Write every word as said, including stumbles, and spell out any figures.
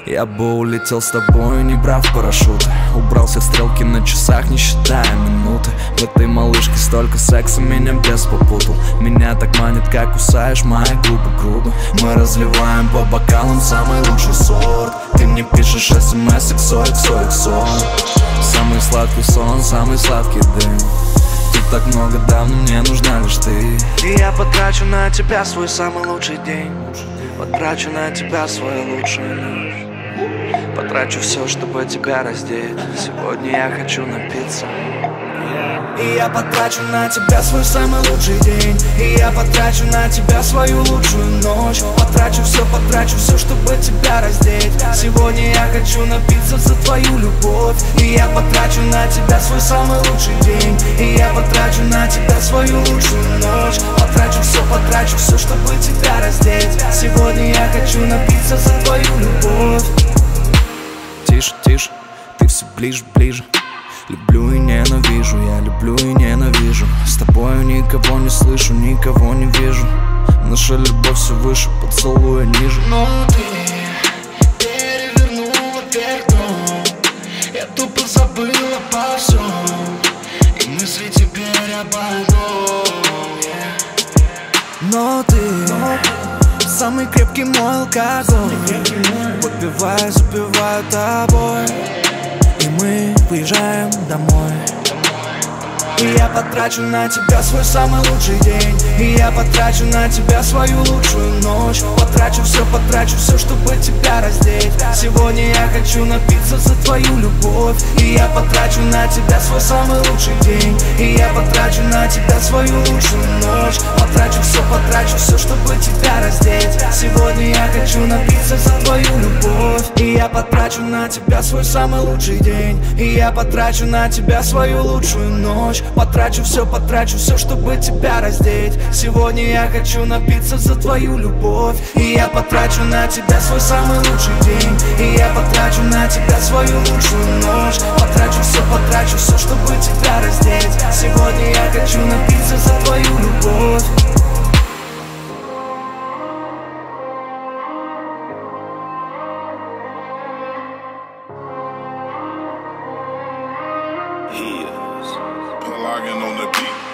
Я бы улетел с тобой, не брав парашют. Убрал все стрелки на часах, не считая минуты. В этой малышке столько секса, меня бес попутал. Меня так манит, как кусаешь мои губы грубо. Мы разливаем по бокалам самый лучший сорт. Ты мне пишешь смс иксо, иксо, иксо. Самый сладкий сон, самый сладкий дым. Тут так много давно, мне нужна лишь ты. И я потрачу на тебя свой самый лучший день. Потрачу на тебя свою лучшую ночь. Потрачу все, чтобы тебя раздеть. Сегодня я хочу напиться. И я потрачу на тебя свой самый лучший день. И я потрачу на тебя свою лучшую ночь. Потрачу все, потрачу все, чтобы тебя раздеть. Сегодня я хочу напиться за твою любовь. И я потрачу на тебя свой самый лучший день. И я потрачу на тебя свою лучшую ночь. Потрачу все, потрачу все, чтобы тебя раздеть. Сегодня я хочу напиться за твою любовь. Тише, тише, ты все ближе, ближе. Люблю и ненавижу, я люблю и ненавижу. С тобою никого не слышу, никого не вижу. Наша любовь все выше, поцелуя ниже. Но ты перевернула вверх дном. Я тупо забыла обо всем. И мысли теперь обо одном, yeah. Но ты самый крепкий мой алкоголь. Выпиваю, запиваю тобой. И мы уезжаем домой. И я потрачу на тебя свой самый лучший день. И я потрачу на тебя свою лучшую ночь. Потрачу все, потрачу все, чтобы тебя раздеть. Сегодня я хочу напиться за твою любовь. И я потрачу на тебя свой самый лучший день. И я потрачу на тебя свою лучшую ночь. Потрачу все, потрачу все, чтобы тебя раздеть. Сегодня я хочу напиться за твою любовь. И я потрачу на тебя свой самый лучший день. И я потрачу на тебя свою лучшую ночь. Потрачу все, потрачу все, чтобы тебя раздеть. Сегодня я хочу напиться за твою любовь. И я потрачу на тебя свой самый лучший день. И я потрачу на тебя свою лучшую ночь. Потрачу все, потрачу все, чтобы тебя раздеть. Сегодня я хочу напиться за твою любовь. Logging on the beat.